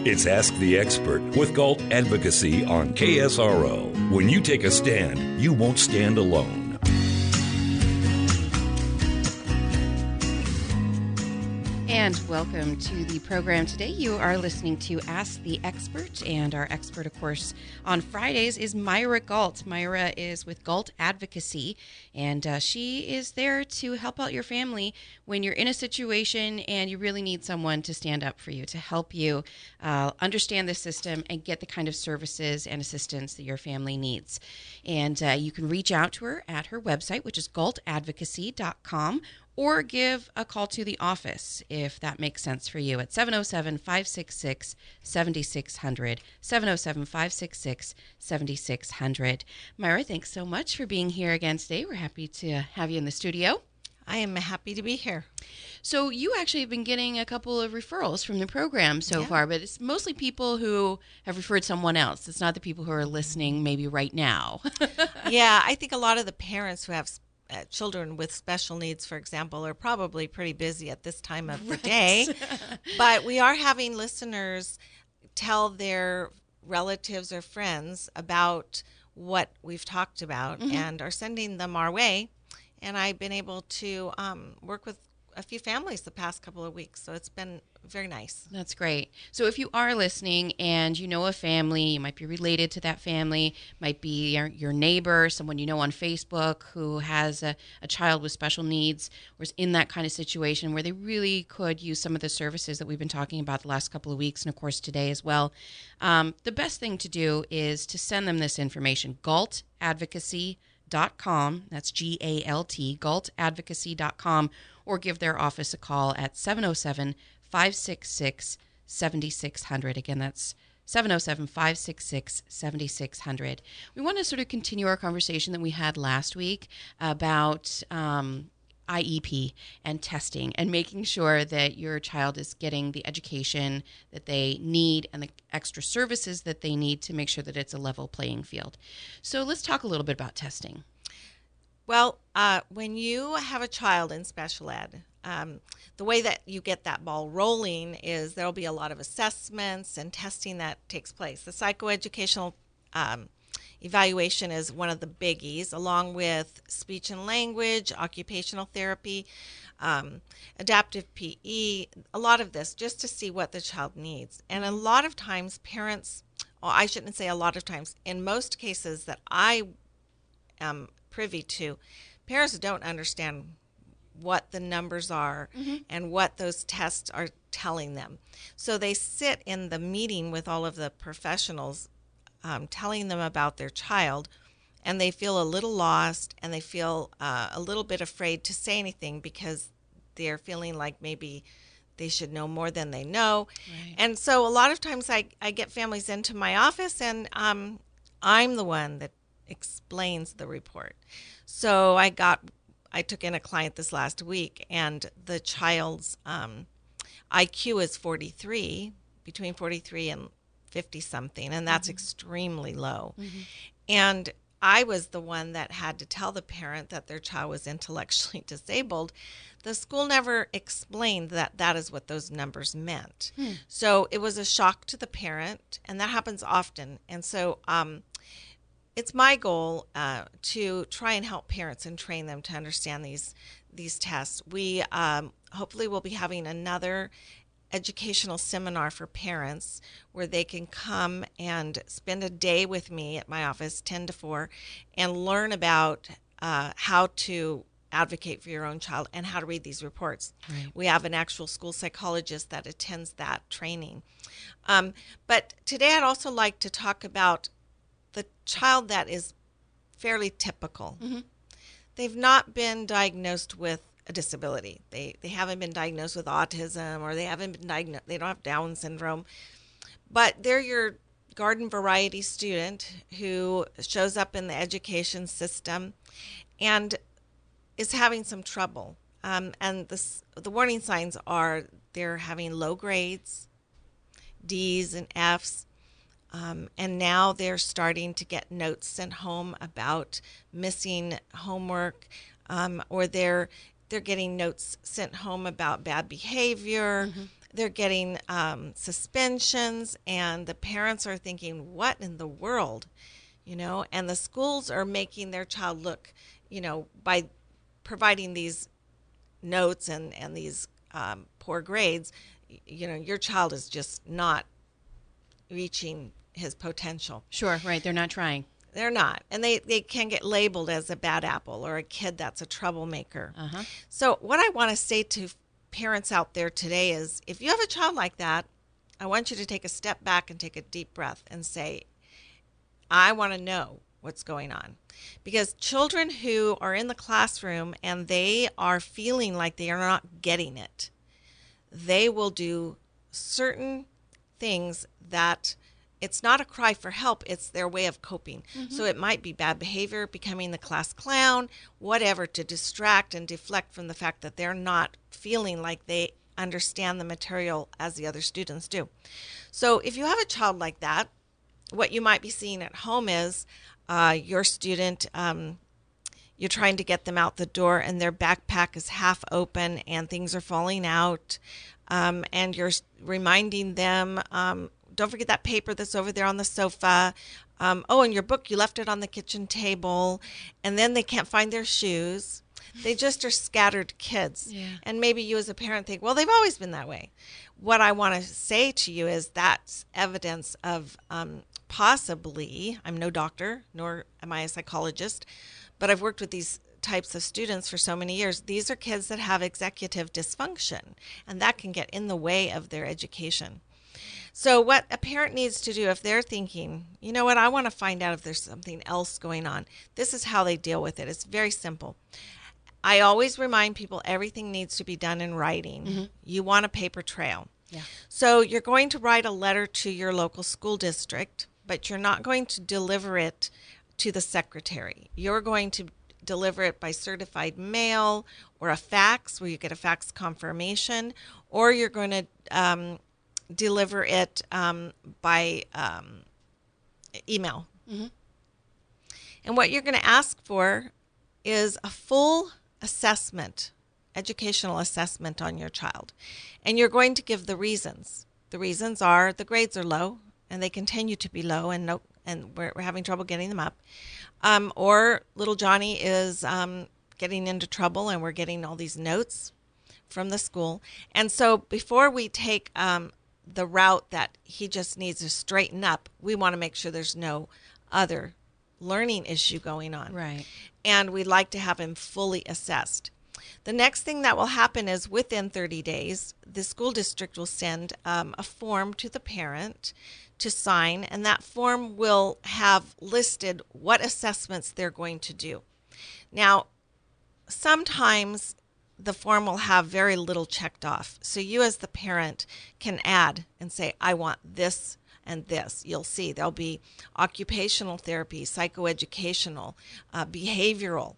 It's Ask the Expert with Galt Advocacy on KSRO. When you take a stand, you won't stand alone. And welcome to the program today. You are listening to Ask the Expert, and our expert, of course, on Fridays is Myra Galt. Myra is with Galt Advocacy, and she is there to help out your family when you're in a situation and you really need someone to stand up for you, to help you understand the system and get the kind of services and assistance that your family needs. And you can reach out to her at her website, which is galtadvocacy.com, or give a call to the office if that makes sense for you at 707-566-7600, 707-566-7600. Myra, thanks so much for being here again today. We're happy to have you in the studio. I am happy to be here. So you actually have been getting a couple of referrals from the program so far, but it's mostly people who have referred someone else. It's not the people who are listening maybe right now. Yeah, I think a lot of the parents who have children with special needs, for example, are probably pretty busy at this time of the day. But we are having listeners tell their relatives or friends about what we've talked about and are sending them our way. And I've been able to work with a few families the past couple of weeks, so it's been very nice. That's great. So if you are listening and you know a family, you might be related to that family, might be your neighbor, someone you know on Facebook who has a child with special needs or is in that kind of situation where they really could use some of the services that we've been talking about the last couple of weeks and, of course, today as well. The best thing to do is to send them this information, galtadvocacy.com. That's GALT, galtadvocacy.com, or give their office a call at 707-566-7600. Again, that's 707-566-7600. We want to sort of continue our conversation that we had last week about IEP and testing and making sure that your child is getting the education that they need and the extra services that they need to make sure that it's a level playing field. So let's talk a little bit about testing. Well, when you have a child in special ed, the way that you get that ball rolling is there'll be a lot of assessments and testing that takes place. The psychoeducational evaluation is one of the biggies, along with speech and language, occupational therapy, adaptive PE, a lot of this, just to see what the child needs. And a lot of times parents, well, I shouldn't say a lot of times, in most cases that I am privy to, parents don't understand what the numbers are and what those tests are telling them. So they sit in the meeting with all of the professionals telling them about their child, and they feel a little lost and they feel a little bit afraid to say anything because they're feeling like maybe they should know more than they know. Right. And so a lot of times I get families into my office and I'm the one that explains the report. So I took in a client this last week, and the child's IQ is 43, between 43 and 50 something, and that's extremely low. And I was the one that had to tell the parent that their child was intellectually disabled. The school never explained that that is what those numbers meant. So it was a shock to the parent, and that happens often. And so it's my goal to try and help parents and train them to understand these tests. We hopefully will be having another educational seminar for parents where they can come and spend a day with me at my office, 10 to 4, and learn about how to advocate for your own child and how to read these reports. Right. We have an actual school psychologist that attends that training. But today I'd also like to talk about the child that is fairly typical. They've not been diagnosed with a disability. They haven't been diagnosed with autism, or they haven't been diagnosed, they don't have Down syndrome, but they're your garden variety student who shows up in the education system and is having some trouble. And the warning signs are they're having low grades, D's and F's, and now they're starting to get notes sent home about missing homework, or they're getting notes sent home about bad behavior. they're getting suspensions, and the parents are thinking, what in the world? And the schools are making their child look, by providing these notes and these poor grades, your child is just not reaching his potential. Sure, right. They're not trying. They're not. And they can get labeled as a bad apple or a kid that's a troublemaker. Uh-huh. So what I want to say to parents out there today is, if you have a child like that, I want you to take a step back and take a deep breath and say, I want to know what's going on. Because children who are in the classroom and they are feeling like they are not getting it, they will do certain things that it's not a cry for help, it's their way of coping. Mm-hmm. So it might be bad behavior, becoming the class clown, whatever, to distract and deflect from the fact that they're not feeling like they understand the material as the other students do. So if you have a child like that, what you might be seeing at home is your student, you're trying to get them out the door and their backpack is half open and things are falling out, and you're reminding them, don't forget that paper that's over there on the sofa. Oh, and your book, you left it on the kitchen table. And then they can't find their shoes. They just are scattered kids. Yeah. And maybe you as a parent think, well, they've always been that way. What I want to say to you is that's evidence of possibly, I'm no doctor, nor am I a psychologist, but I've worked with these types of students for so many years. These are kids that have executive dysfunction, and that can get in the way of their education. So what a parent needs to do if they're thinking, you know what, I want to find out if there's something else going on, this is how they deal with it. It's very simple. I always remind people everything needs to be done in writing. Mm-hmm. You want a paper trail. Yeah. So you're going to write a letter to your local school district, but you're not going to deliver it to the secretary. You're going to deliver it by certified mail or a fax where you get a fax confirmation, or you're going to deliver it by email. Mm-hmm. And what you're going to ask for is a full assessment, educational assessment on your child. And you're going to give the reasons. The reasons are the grades are low and they continue to be low, and we're having trouble getting them up. Or little Johnny is getting into trouble and we're getting all these notes from the school. And so before we take the route that he just needs to straighten up, we want to make sure there's no other learning issue going on. Right. And we'd like to have him fully assessed. The next thing that will happen is within 30 days, the school district will send a form to the parent to sign, and that form will have listed what assessments they're going to do. Now, sometimes the form will have very little checked off. So you as the parent can add and say, I want this and this. You'll see there'll be occupational therapy, psychoeducational, behavioral.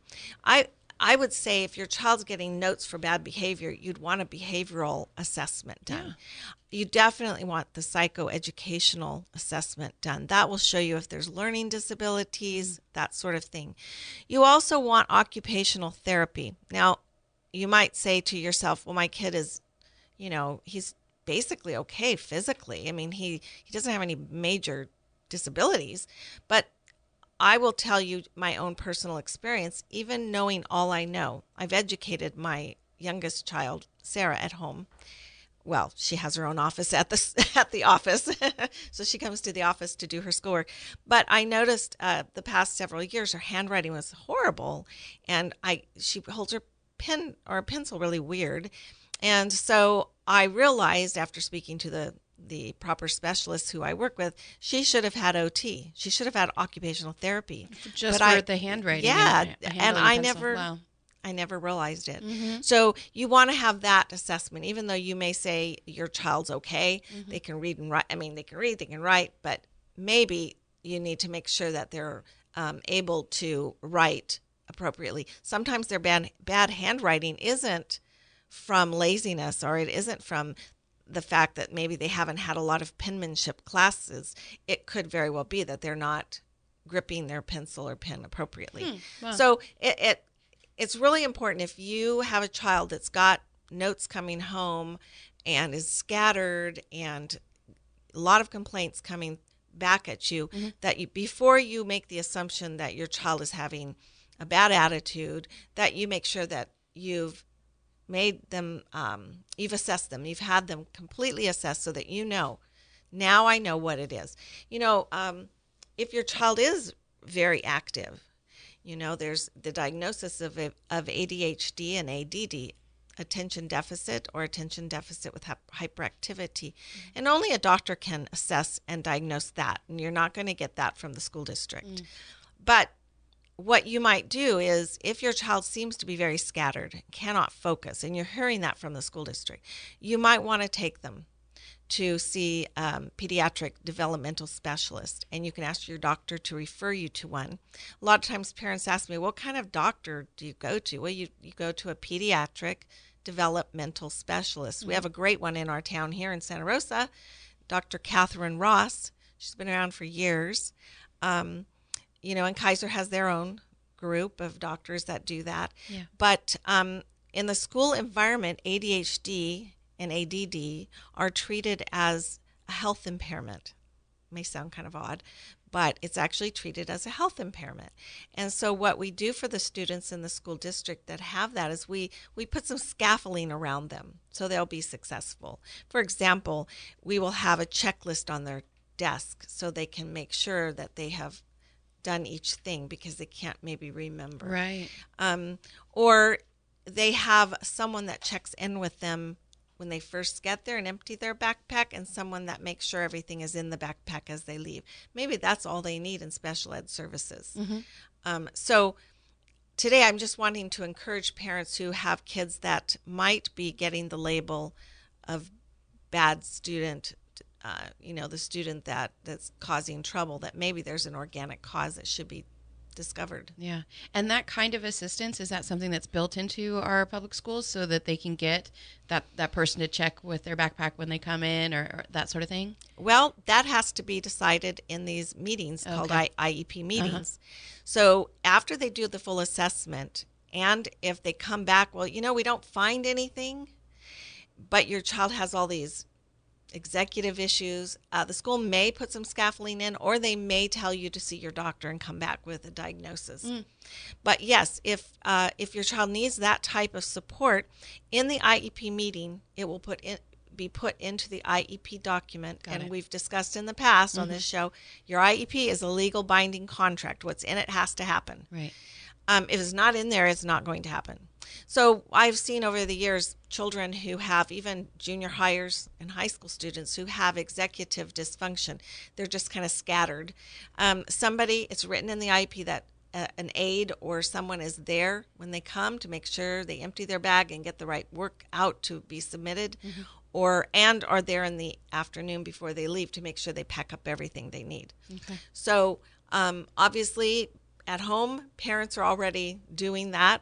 I would say if your child's getting notes for bad behavior, you'd want a behavioral assessment done. Yeah. You definitely want the psychoeducational assessment done. That will show you if there's learning disabilities, that sort of thing. You also want occupational therapy. Now, you might say to yourself, well, my kid is, he's basically okay physically. I mean, he doesn't have any major disabilities, but I will tell you my own personal experience, even knowing all I know. I've educated my youngest child, Sarah, at home. Well, she has her own office at the office, so she comes to the office to do her schoolwork. But I noticed the past several years her handwriting was horrible, and she holds her pen or a pencil really weird. And so I realized after speaking to the proper specialists who I work with, she should have had OT. She should have had occupational therapy. Just for the handwriting. Yeah, and I never realized it. Mm-hmm. So you want to have that assessment, even though you may say your child's okay. Mm-hmm. They can read and write. I mean, they can read, they can write, but maybe you need to make sure that they're able to write appropriately. Sometimes their bad handwriting isn't from laziness, or it isn't from the fact that maybe they haven't had a lot of penmanship classes. It could very well be that they're not gripping their pencil or pen appropriately. Wow. So it's really important if you have a child that's got notes coming home and is scattered and a lot of complaints coming back at you, that you, before you make the assumption that your child is having a bad attitude, that you make sure that you've made them, you've assessed them, you've had them completely assessed so that you know, now I know what it is. If your child is very active, there's the diagnosis of ADHD and ADD, attention deficit or attention deficit with hyperactivity. And only a doctor can assess and diagnose that. And you're not going to get that from the school district. But what you might do is, if your child seems to be very scattered, cannot focus, and you're hearing that from the school district, you might want to take them to see pediatric developmental specialist, and you can ask your doctor to refer you to one. A lot of times parents ask me, what kind of doctor do you go to? Well, you go to a pediatric developmental specialist. We have a great one in our town here in Santa Rosa, Dr. Catherine Ross. She's been around for years. And Kaiser has their own group of doctors that do that. Yeah. But in the school environment, ADHD and ADD are treated as a health impairment. It may sound kind of odd, but it's actually treated as a health impairment. And so what we do for the students in the school district that have that is we put some scaffolding around them so they'll be successful. For example, we will have a checklist on their desk so they can make sure that they have done each thing because they can't maybe remember. Right. Or they have someone that checks in with them when they first get there and empty their backpack, and someone that makes sure everything is in the backpack as they leave. Maybe that's all they need in special ed services. So today I'm just wanting to encourage parents who have kids that might be getting the label of bad student, the student that's causing trouble, that maybe there's an organic cause that should be discovered. Yeah. And that kind of assistance, is that something that's built into our public schools so that they can get that person to check with their backpack when they come in, or that sort of thing? Well, that has to be decided in these meetings called IEP meetings. So after they do the full assessment, and if they come back, well, we don't find anything, but your child has all these executive issues, the school may put some scaffolding in, or they may tell you to see your doctor and come back with a diagnosis. But yes, if your child needs that type of support in the IEP meeting, it will be put into the IEP document. We've discussed in the past on this show, your IEP is a legal binding contract. What's in it has to happen. Right. If it's not in there, it's not going to happen. So I've seen over the years children who have, even junior hires and high school students who have executive dysfunction. They're just kind of scattered. It's written in the IEP that an aide or someone is there when they come to make sure they empty their bag and get the right work out to be submitted, or are there in the afternoon before they leave to make sure they pack up everything they need. So obviously at home, parents are already doing that.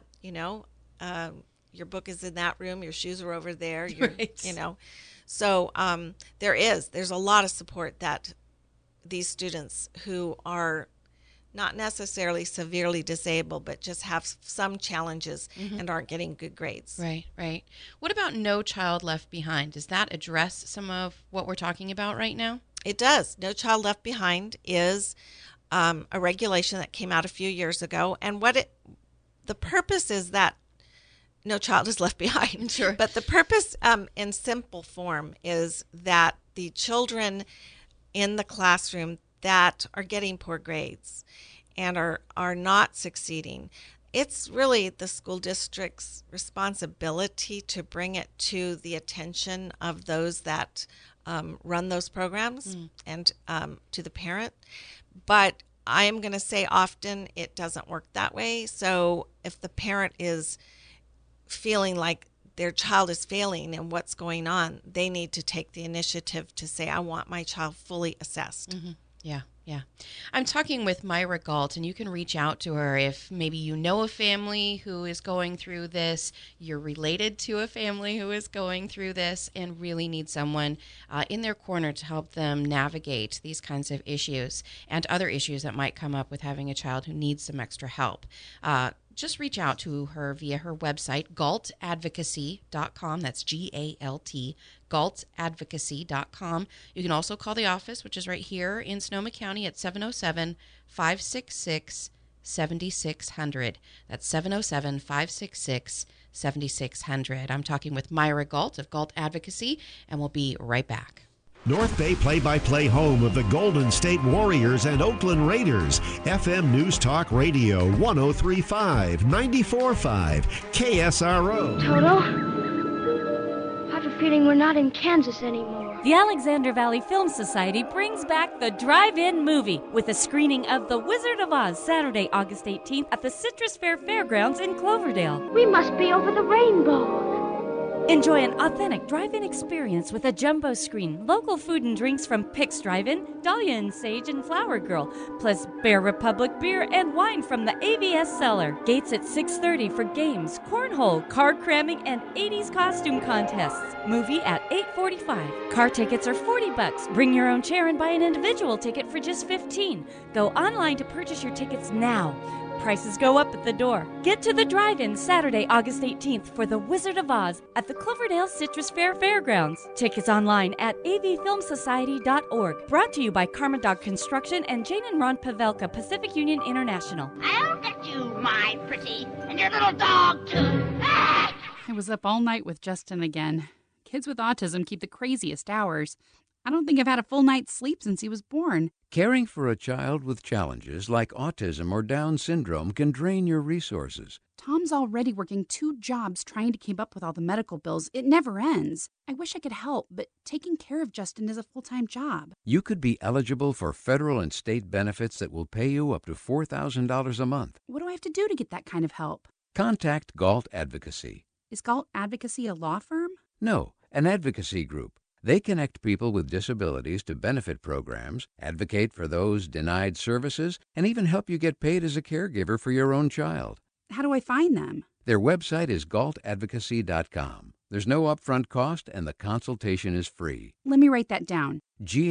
Your book is in that room, your shoes are over there, right. So there's a lot of support that these students who are not necessarily severely disabled, but just have some challenges and aren't getting good grades. Right. What about No Child Left Behind? Does that address some of what we're talking about right now? It does. No Child Left Behind is a regulation that came out a few years ago, and the purpose is that no child is left behind. Sure. But the purpose, in simple form, is that the children in the classroom that are getting poor grades and are not succeeding, it's really the school district's responsibility to bring it to the attention of those that run those programs and to the parent. But I am going to say often it doesn't work that way. So if the parent is feeling like their child is failing and what's going on, they need to take the initiative to say, I want my child fully assessed. Yeah. I'm talking with Myra Galt, and you can reach out to her if maybe you know a family who is going through this, you're related to a family who is going through this, and really need someone in their corner to help them navigate these kinds of issues and other issues that might come up with having a child who needs some extra help. just reach out to her via her website, galtadvocacy.com. That's GALT, galtadvocacy.com. You can also call the office, which is right here in Sonoma County at 707-566-7600. That's 707-566-7600. I'm talking with Myra Galt of Galt Advocacy, and we'll be right back. North Bay play-by-play home of the Golden State Warriors and Oakland Raiders. FM News Talk Radio 103.5, 94.5, KSRO. Toto, I have a feeling we're not in Kansas anymore. The Alexander Valley Film Society brings back the Drive-In Movie with a screening of The Wizard of Oz Saturday, August 18th at the Citrus Fair Fairgrounds in Cloverdale. We must be over the rainbow. Enjoy an authentic drive-in experience with a jumbo screen, local food and drinks from Pick's Drive-In, Dahlia and Sage, and Flower Girl, plus Bear Republic beer and wine from the AVS cellar. Gates at 6:30 for games, cornhole, card cramming, and 80s costume contests. Movie at 8:45. Car tickets are $40. Bring your own chair and buy an individual ticket for just $15. Go online to purchase your tickets now. Prices go up at the door. Get to the drive-in Saturday, August 18th for The Wizard of Oz at the Cloverdale Citrus Fair Fairgrounds. Tickets online at avfilmsociety.org. Brought to you by Karma Dog Construction and Jane and Ron Pavelka, Pacific Union International. I'll get you, my pretty, and your little dog, too. Ah! I was up all night with Justin again. Kids with autism keep the craziest hours. I don't think I've had a full night's sleep since he was born. Caring for a child with challenges like autism or Down syndrome can drain your resources. Tom's already working 2 jobs trying to keep up with all the medical bills. It never ends. I wish I could help, but taking care of Justin is a full-time job. You could be eligible for federal and state benefits that will pay you up to $4,000 a month. What do I have to do to get that kind of help? Contact Galt Advocacy. Is Galt Advocacy a law firm? No, an advocacy group. They connect people with disabilities to benefit programs, advocate for those denied services, and even help you get paid as a caregiver for your own child. How do I find them? Their website is galtadvocacy.com. There's no upfront cost, and the consultation is free. Let me write that down.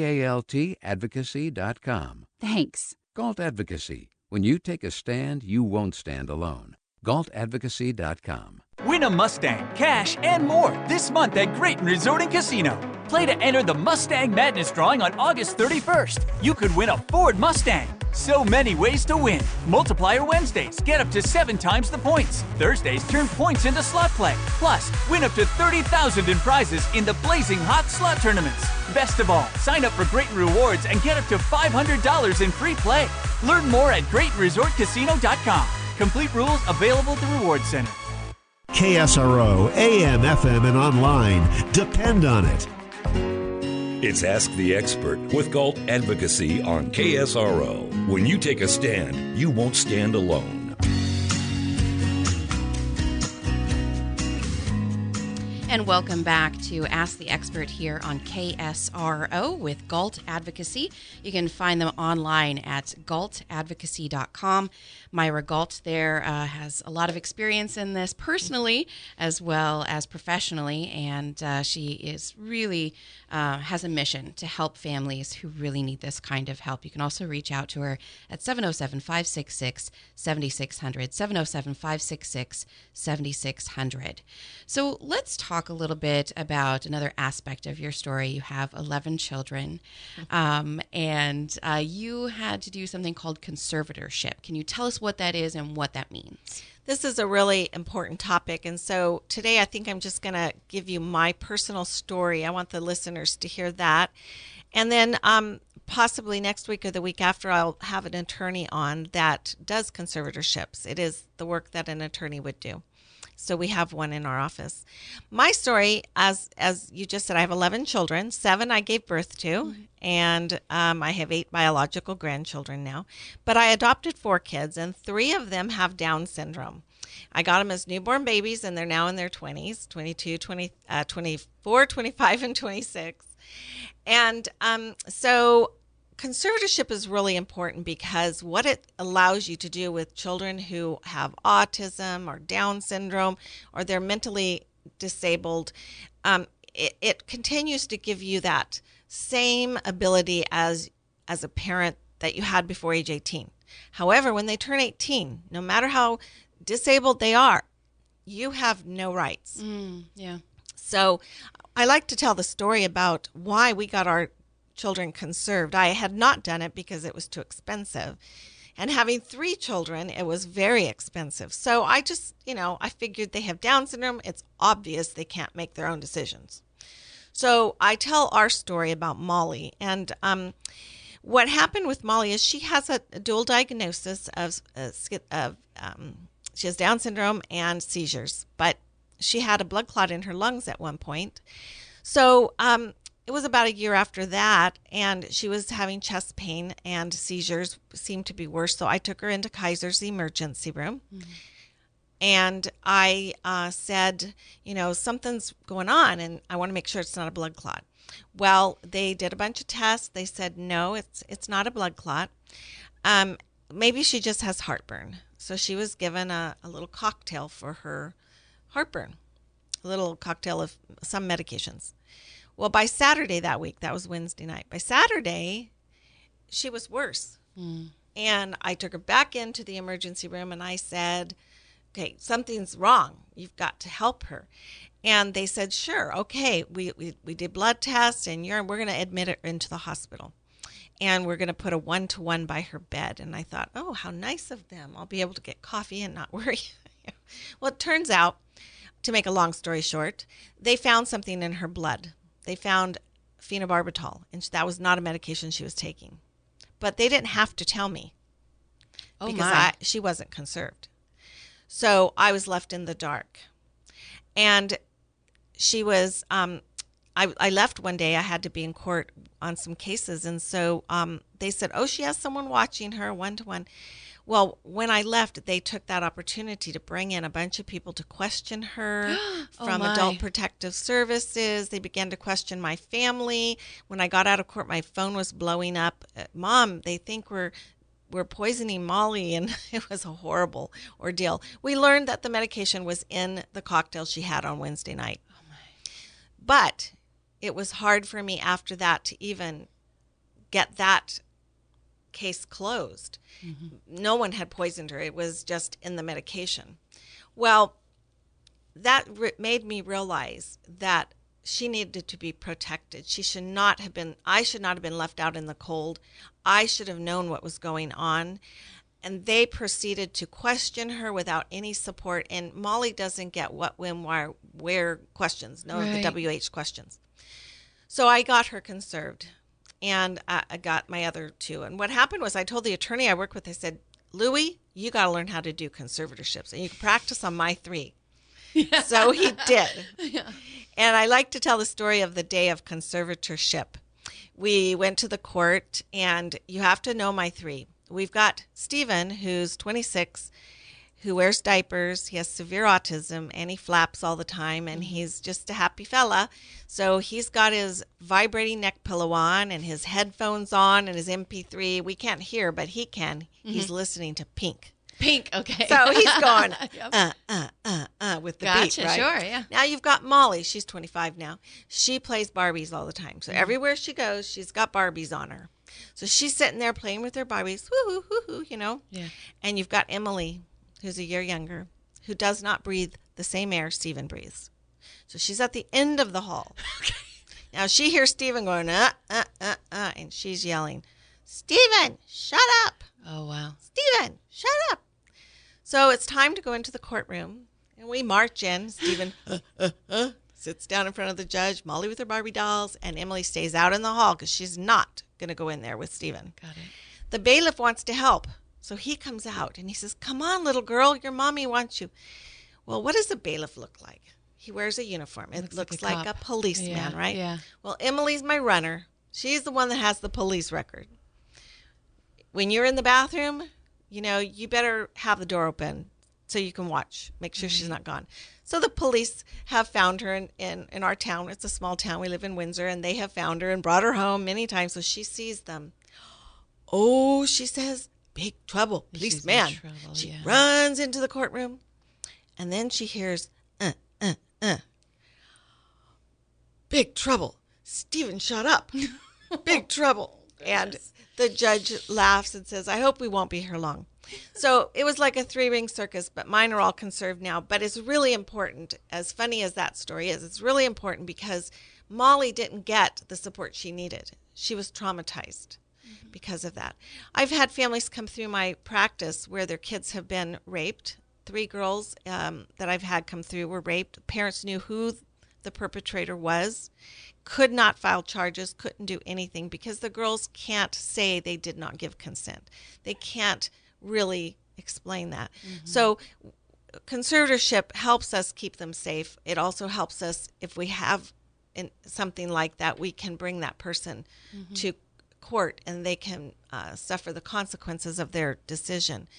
GALTadvocacy.com. Thanks. Galt Advocacy. When you take a stand, you won't stand alone. GaltAdvocacy.com. Win a Mustang, cash, and more this month at Great Resort and Casino. Play to enter the Mustang Madness drawing on August 31st. You could win a Ford Mustang. So many ways to win. Multiplier Wednesdays, get up to 7 times the points. Thursdays, turn points into slot play. Plus, win up to $30,000 in prizes in the Blazing Hot Slot Tournaments. Best of all, sign up for Great Rewards and get up to $500 in free play. Learn more at GreatResortCasino.com. Complete rules available at the Reward Center. KSRO, AM, FM, and online. Depend on it. It's Ask the Expert with Galt Advocacy on KSRO. When you take a stand, you won't stand alone. And welcome back to Ask the Expert here on KSRO with Galt Advocacy. You can find them online at galtadvocacy.com. Myra Galt there has a lot of experience in this personally as well as professionally, and she is really has a mission to help families who really need this kind of help. You can also reach out to her at 707-566-7600, 707-566-7600. So let's talk a little bit about another aspect of your story. You have 11 children, and you had to do something called conservatorship. Can you tell us what that is and what that means? This is a really important topic, and so today I think I'm just going to give you my personal story. I want the listeners to hear that, and then possibly next week or the week after I'll have an attorney on that does conservatorships. It is the work that an attorney would do. So we have one in our office. My story, as you just said, I have 11 children. 7 I gave birth to, and I have 8 biological grandchildren now. But I adopted 4 kids, and 3 of them have Down syndrome. I got them as newborn babies, and they're now in their 20s, 22, 24, 25, and 26. And so conservatorship is really important because what it allows you to do with children who have autism or Down syndrome or they're mentally disabled, it continues to give you that same ability as a parent that you had before age 18. However, when they turn 18, no matter how disabled they are, you have no rights. Yeah. So I like to tell the story about why we got our children conserved. I had not done it because it was too expensive. And having 3 children, it was very expensive. So I just, I figured they have Down syndrome. It's obvious they can't make their own decisions. So I tell our story about Molly. And what happened with Molly is she has a dual diagnosis of she has Down syndrome and seizures. But she had a blood clot in her lungs at one point. So it was about a year after that, and she was having chest pain, and seizures seemed to be worse. So I took her into Kaiser's emergency room. Mm-hmm. And I said, something's going on, and I want to make sure it's not a blood clot. Well, they did a bunch of tests. They said, no, it's not a blood clot. Maybe she just has heartburn. So she was given a little cocktail for her heartburn, a little cocktail of some medications. Well, by Saturday that week, that was Wednesday night, by Saturday, she was worse. And I took her back into the emergency room, and I said, okay, something's wrong. You've got to help her. And they said, sure, okay, we did blood tests, and we're going to admit her into the hospital. And we're going to put a 1-to-1 by her bed. And I thought, oh, how nice of them. I'll be able to get coffee and not worry. Well, it turns out, to make a long story short, they found something in her blood. They found phenobarbital, and that was not a medication she was taking. But they didn't have to tell me because she wasn't conserved. So I was left in the dark. And she was, I left one day. I had to be in court on some cases. And so they said, oh, she has someone watching her 1-to-1. Well, when I left, they took that opportunity to bring in a bunch of people to question her from Adult Protective Services. They began to question my family. When I got out of court, my phone was blowing up. Mom, they think we're poisoning Molly, and it was a horrible ordeal. We learned that the medication was in the cocktail she had on Wednesday night. Oh my. But it was hard for me after that to even get that case closed. Mm-hmm. No one had poisoned her. It was just in the medication. Well, that made me realize that she needed to be protected. I should not have been left out in the cold. I should have known what was going on. And they proceeded to question her without any support. And Molly doesn't get what, when, where questions, the WH questions. So I got her conserved. And I got my other 2. And what happened was I told the attorney I work with, I said, Louie, you got to learn how to do conservatorships. And you can practice on my 3. Yeah. So he did. Yeah. And I like to tell the story of the day of conservatorship. We went to the court, and you have to know my 3. We've got Stephen, who's 26, who wears diapers. He has severe autism, and he flaps all the time, and he's just a happy fella. So he's got his vibrating neck pillow on and his headphones on and his MP3. We can't hear, but he can. Mm-hmm. He's listening to Pink. Pink, okay. So he's going, with the gotcha, beat, right? Sure, yeah. Now you've got Molly. She's 25 now. She plays Barbies all the time. So everywhere she goes, she's got Barbies on her. So she's sitting there playing with her Barbies, woo-hoo, woo-hoo, Yeah. And you've got Emily, who's a year younger, who does not breathe the same air Stephen breathes. So she's at the end of the hall. Okay. Now she hears Stephen going, and she's yelling, Stephen, shut up. Oh, wow. Stephen, shut up. So it's time to go into the courtroom, and we march in. Stephen sits down in front of the judge, Molly with her Barbie dolls, and Emily stays out in the hall because she's not going to go in there with Stephen. Got it. The bailiff wants to help. So he comes out and he says, come on, little girl, your mommy wants you. Well, what does a bailiff look like? He wears a uniform. It looks like a policeman, right? Yeah. Well, Emily's my runner. She's the one that has the police record. When you're in the bathroom, you better have the door open so you can watch, make sure she's not gone. So the police have found her in our town. It's a small town. We live in Windsor, and they have found her and brought her home many times. So she sees them. Oh, she says, big trouble, policeman. She runs into the courtroom, and then she hears, big trouble. Stephen, shut up. Big trouble. And the judge laughs and says, I hope we won't be here long. So it was like a 3-ring circus, but mine are all conserved now. But it's really important, as funny as that story is, it's really important because Molly didn't get the support she needed. She was traumatized because of that. I've had families come through my practice where their kids have been raped. 3 girls that I've had come through were raped. Parents knew who the perpetrator was, could not file charges, couldn't do anything because the girls can't say they did not give consent. They can't really explain that. So conservatorship helps us keep them safe. It also helps us, if we have something like that, we can bring that person to court and they can suffer the consequences of their decision.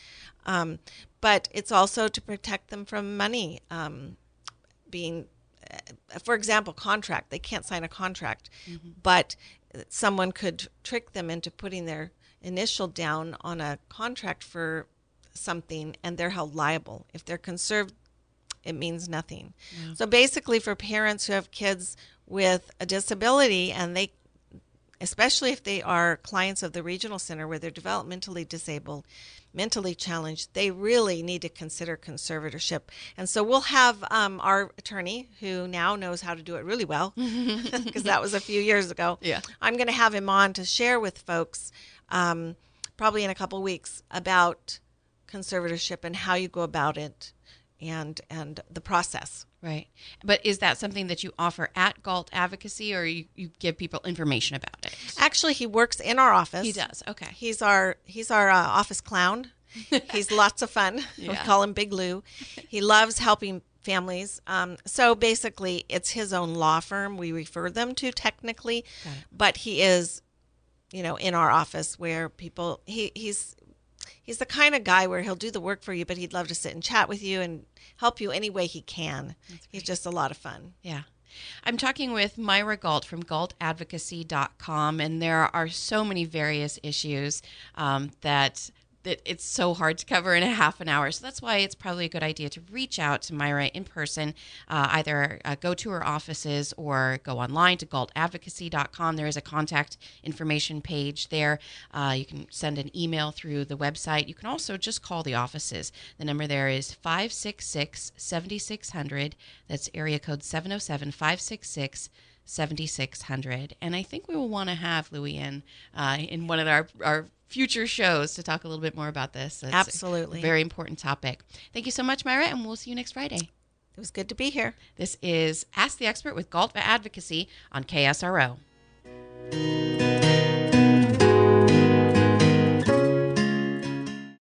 But it's also to protect them from money being, for example, contract. They can't sign a contract, but someone could trick them into putting their initial down on a contract for something and they're held liable. If they're conserved, it means nothing. So basically for parents who have kids with a disability and they, especially if they are clients of the regional center where they're developmentally disabled, mentally challenged, they really need to consider conservatorship. And so we'll have our attorney, who now knows how to do it really well, because that was a few years ago. Yeah. I'm going to have him on to share with folks probably in a couple weeks about conservatorship and how you go about it and the process. Right. But is that something that you offer at Galt Advocacy, or you give people information about it? Actually, he works in our office. He does. Okay. He's our office clown. He's lots of fun. Yeah. We call him Big Lou. He loves helping families. So basically, it's his own law firm. We refer them to technically, but he is, in our office where people. He's the kind of guy where he'll do the work for you, but he'd love to sit and chat with you and help you any way he can. He's just a lot of fun. Yeah. I'm talking with Myra Galt from galtadvocacy.com, and there are so many various issues that it's so hard to cover in a half an hour. So that's why it's probably a good idea to reach out to Myra in person, either go to her offices or go online to galtadvocacy.com. There is a contact information page there. You can send an email through the website. You can also just call the offices. The number there is 566-7600. That's area code 707-566-7600. And I think we will want to have Louie in one of our future shows to talk a little bit more about this. It's Absolutely. A very important topic. Thank you so much, Myra, and we'll see you next Friday. It was good to be here. This is Ask the Expert with Galt Advocacy on KSRO.